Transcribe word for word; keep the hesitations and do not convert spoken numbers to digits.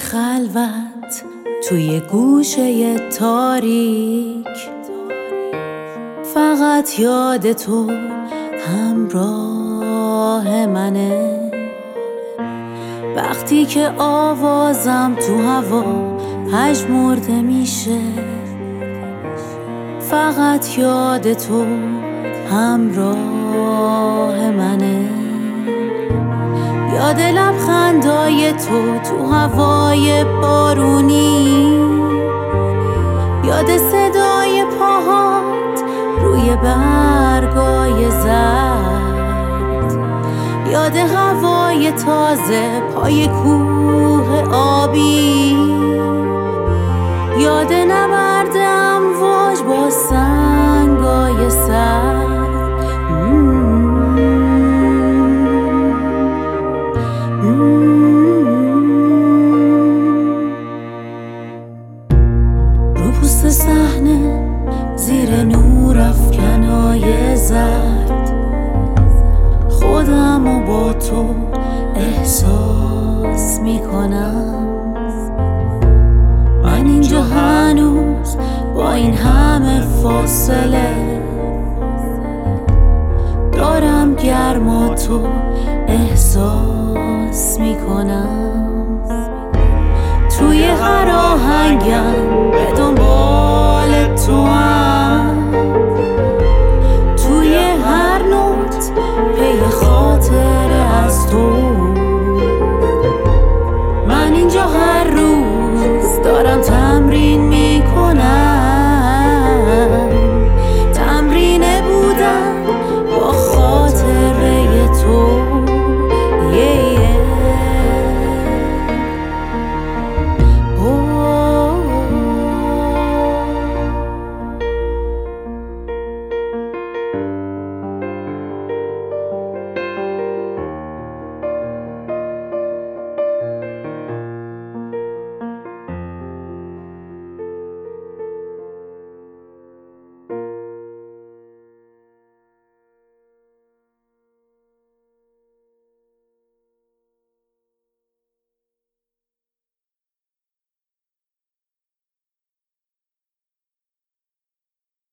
خلوت توی گوشه تاریک، فقط یاد تو همراه منه. وقتی که آوازم تو هوا پژمرده میشه، فقط یاد تو همراه منه. یاد لبخندای تو تو هوای بارونی، یاد صدای پاهات روی برگای زرد، یاد هوای تازه پای کوه آبی، یاد نبرد امواج با سنگای سر. رو پوست صحنه زیر نور افکنای زرد، خودم و با تو احساس میکنم. من اینجا هنوز با این همه فاصله دارم گرما تو احساس میکنم. توی هر آهنگم به دنبال تو هم، توی هر نوت پی خاطره از تو.